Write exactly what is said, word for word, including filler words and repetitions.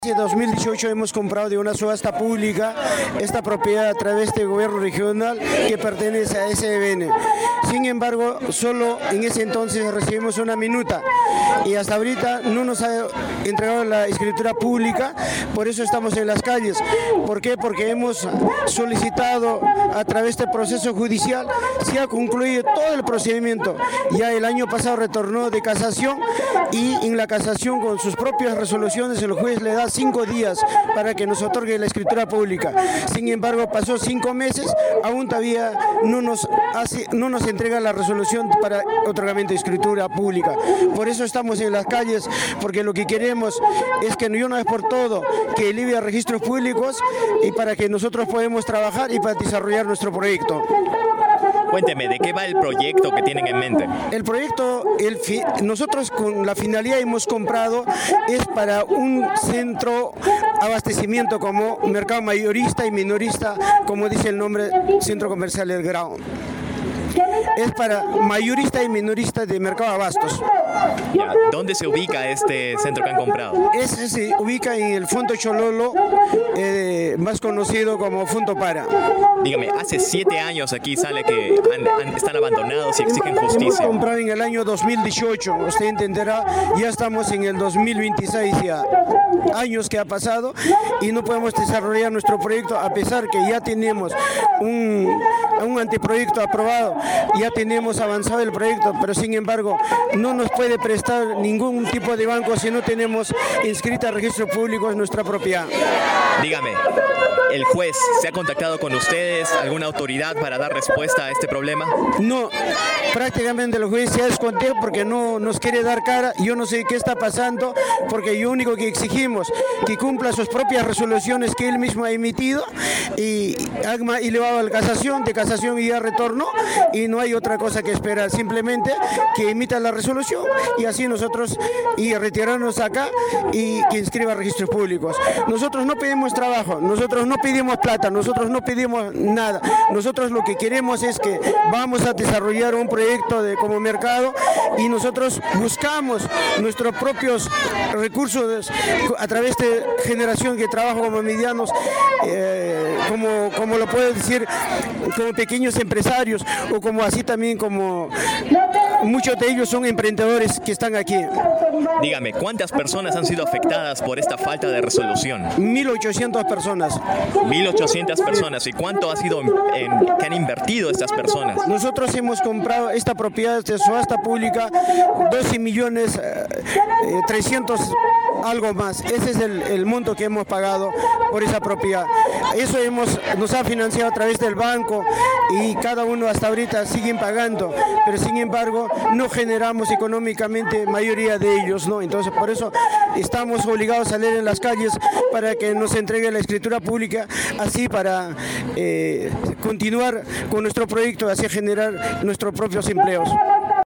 En dos mil dieciocho hemos comprado de una subasta pública esta propiedad a través del gobierno regional que pertenece a S B N. Sin embargo, solo en ese entonces recibimos una minuta y hasta ahorita no nos ha entregado la escritura pública, por eso estamos en las calles. ¿Por qué? Porque hemos solicitado a través del proceso judicial, se ha concluido todo el procedimiento. Ya el año pasado retornó de casación y en la casación con sus propias resoluciones el juez le da cinco días para que nos otorgue la escritura pública. Sin embargo, pasó cinco meses, aún todavía no nos, hace, no nos entrega la resolución para otorgamiento de escritura pública. Por eso estamos en las calles, porque lo que queremos es que de una vez por todo, que libere registros públicos y para que nosotros podamos trabajar y para desarrollar nuestro proyecto. Cuénteme, ¿de qué va el proyecto que tienen en mente? El proyecto, el fi, nosotros con la finalidad hemos comprado, es para un centro abastecimiento como mercado mayorista y minorista, como dice el nombre, Centro Comercial El Grao. Es para mayorista y minorista de mercado abastos. Ya, ¿dónde se ubica este centro que han comprado? Ese se ubica en el Fondo Chololo, eh, más conocido como Fondo Para. Dígame, hace siete años aquí sale que han, han, están abandonados y exigen justicia. Hemos comprado en el año dos mil dieciocho, usted entenderá, ya estamos en el dos mil veintiséis ya. Años que ha pasado y no podemos desarrollar nuestro proyecto a pesar que ya tenemos un, un anteproyecto aprobado, ya tenemos avanzado el proyecto, pero sin embargo no nos puede prestar ningún tipo de banco si no tenemos inscrita a registro público en nuestra propiedad. Dígame, ¿el juez se ha contactado con ustedes, alguna autoridad para dar respuesta a este problema? No, prácticamente el juez se ha escondido porque no nos quiere dar cara. Yo no sé qué está pasando, porque yo único que exigimos que cumpla sus propias resoluciones que él mismo ha emitido y ha elevado a la casación, de casación y ya retornó y no hay otra cosa que esperar, simplemente que emita la resolución y así nosotros y retirarnos acá y que inscriba registros públicos. Nosotros no pedimos trabajo, nosotros no pedimos plata, nosotros no pedimos nada. Nosotros lo que queremos es que vamos a desarrollar un proyecto de, como mercado y nosotros buscamos nuestros propios recursos a través de generación que trabaja como medianos, eh, como, como lo puedo decir, como pequeños empresarios o como así también como muchos de ellos son emprendedores que están aquí. Dígame, ¿cuántas personas han sido afectadas por esta falta de resolución? mil ochocientas personas. mil ochocientas personas. ¿Y cuánto ha sido en, en, que han invertido estas personas? Nosotros hemos comprado esta propiedad de subasta pública, doce millones trescientos algo más. Ese es el, el monto que hemos pagado por esa propiedad. Eso hemos, nos ha financiado a través del banco y cada uno hasta ahorita siguen pagando, pero sin embargo no generamos económicamente mayoría de ellos, ¿no? Entonces por eso estamos obligados a salir en las calles para que nos entregue la escritura pública, así para eh, continuar con nuestro proyecto, así generar nuestros propios empleos.